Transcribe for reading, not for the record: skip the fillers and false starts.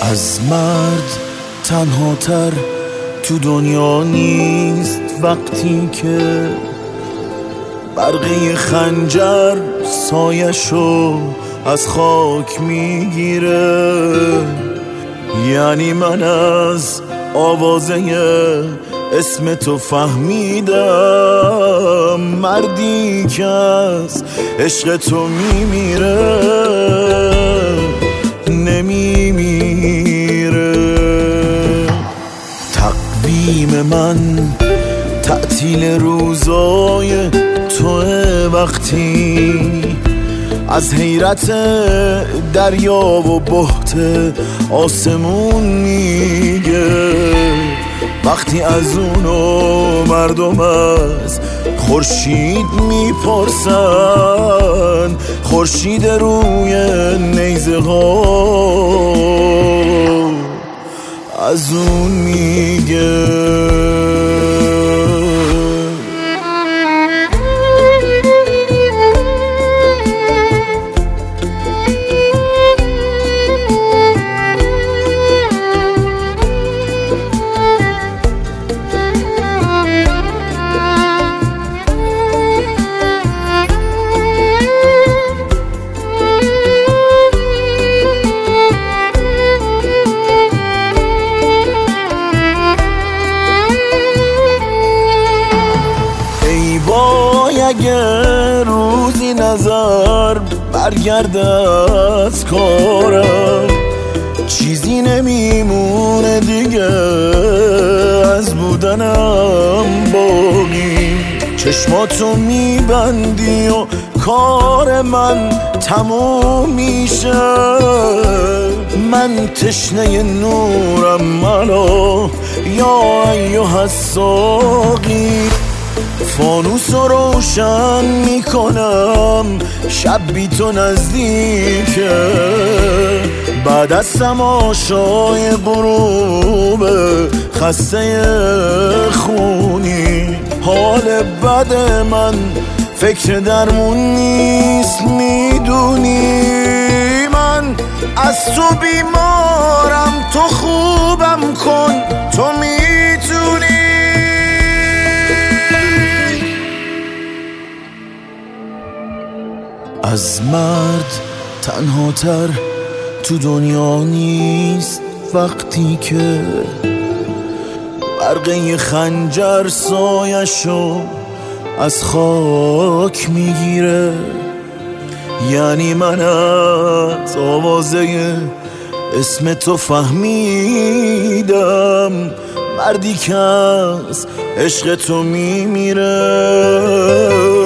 از مرد تنها تر تو دنیا نیست وقتی که برقه خنجر سایشو از خاک میگیره. یعنی من از آوازه اسم تو فهمیدم، مردی که از عشق تو میمیره نمیمیره. تقویم من تعطیل روزای تو وقتی از حیرت دریا و بحت آسمون میگه. وقتی از اونو مردم از خورشید میپرسن، خورشید روی نیزه ها از اون میگه. اگه روزی نظر برگرده از کارم، چیزی نمیمونه دیگه از بودنم باقی. چشماتو میبندی و کار من تموم میشه. من تشنه نورم ملا یا ایها الساقی، فانوس رو روشن میکنم شب بی تو نزدیکه. بعد از تماشای غروب خسته خونی، حال بد من فکر درمون نیست میدونی. من از تو بیمارم، تو خوبم کن، تو میتونی. از مرد تنها تر تو دنیا نیست وقتی که برقه خنجر سایشو از خاک میگیره. یعنی من از آوازه اسم تو فهمیدم، مردی که از عشق تو میمیره.